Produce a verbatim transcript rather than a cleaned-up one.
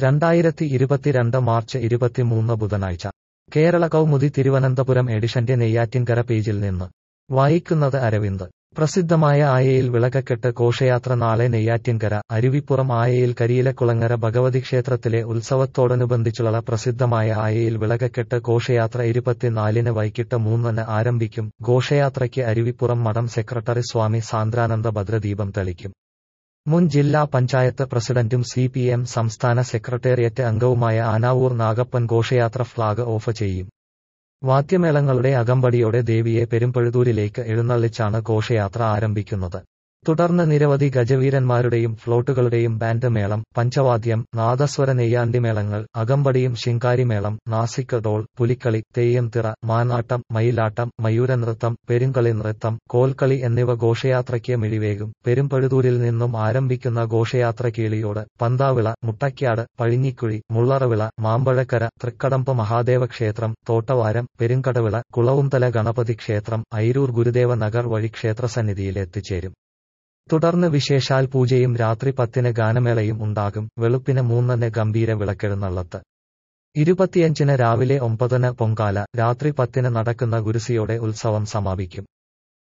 രണ്ടായിരത്തി ഇരുപത്തിരണ്ട് മാർച്ച് ഇരുപത്തിമൂന്ന് ബുധനാഴ്ച കേരള കൗമുദി തിരുവനന്തപുരം എഡിഷന്റെ നെയ്യാറ്റിൻകര പേജിൽ നിന്ന് വായിക്കുന്നത് അരവിന്ദ്. പ്രസിദ്ധമായ ആയയിൽ വിളക്കക്കെട്ട് ഘോഷയാത്ര നാളെ നെയ്യാറ്റിൻകര. അരുവിപ്പുറം ആയയിൽ കരിയിലക്കുളങ്ങര ഭഗവതി ക്ഷേത്രത്തിലെ ഉത്സവത്തോടനുബന്ധിച്ചുള്ള പ്രസിദ്ധമായ ആയയിൽ വിളക്കക്കെട്ട് ഘോഷയാത്ര ഇരുപത്തിനാലിന് വൈകിട്ട് മൂന്നിന് ആരംഭിക്കും. ഘോഷയാത്രയ്ക്ക് അരുവിപ്പുറം മഠം സെക്രട്ടറി സ്വാമി സാന്ദ്രാനന്ദ ഭദ്രദീപം തെളിക്കും. മുൻ ജില്ലാ പഞ്ചായത്ത് പ്രസിഡന്റും സി പി എം സംസ്ഥാന സെക്രട്ടേറിയറ്റ് അംഗവുമായ ആനാവൂർ നാഗപ്പൻ ഘോഷയാത്ര ഫ്ളാഗ് ഓഫ് ചെയ്യും. വാദ്യമേളങ്ങളുടെ അകമ്പടിയോടെ ദേവിയെ പെരുമ്പഴുതൂരിലേക്ക് എഴുന്നള്ളിച്ചാണ് ഘോഷയാത്ര ആരംഭിക്കുന്നത്. തുടർന്ന് നിരവധി ഗജവീരന്മാരുടെയും ഫ്ലോട്ടുകളുടെയും ബാൻഡ് മേളം, പഞ്ചവാദ്യം, നാദസ്വര നെയ്യാണ്ടിമേളങ്ങൾ, അകമ്പടിയും ശിങ്കാരിമേളം, നാസിക് ഡോൾ, പുലിക്കളി, തെയ്യംതിറ, മാനാട്ടം, മയിലാട്ടം, മയൂരനൃത്തം, പെരുങ്കളി നൃത്തം, കോൽക്കളി എന്നിവ ഘോഷയാത്രയ്ക്ക് മിഴിവേകും. പെരുമ്പഴുതൂരിൽ നിന്നും ആരംഭിക്കുന്ന ഘോഷയാത്ര കീളിയോട്, പന്താവിള, മുട്ടയ്ക്കാട്, പഴിഞ്ഞിക്കുഴി, മുള്ളറവിള, മാമ്പഴക്കര, തൃക്കടമ്പ് മഹാദേവ ക്ഷേത്രം, തോട്ടവാരം, പെരുങ്കടവിള, കുളവുംതല ഗണപതി ക്ഷേത്രം, ഐരൂർ ഗുരുദേവ നഗർ വഴി ക്ഷേത്രസന്നിധിയിൽ എത്തിച്ചേരും. തുടർന്ന് വിശേഷാൽ പൂജയും രാത്രി പത്തിന് ഗാനമേളയും ഉണ്ടാകും. വെളുപ്പിന് മൂന്നിന് ഗംഭീര വിളക്കെഴുന്നള്ളത്ത്. ഇരുപത്തിയഞ്ചിന് രാവിലെ ഒമ്പതിന് പൊങ്കാല. രാത്രി പത്തിന് നടക്കുന്ന ഗുരുസിയോടെ ഉത്സവം സമാപിക്കും.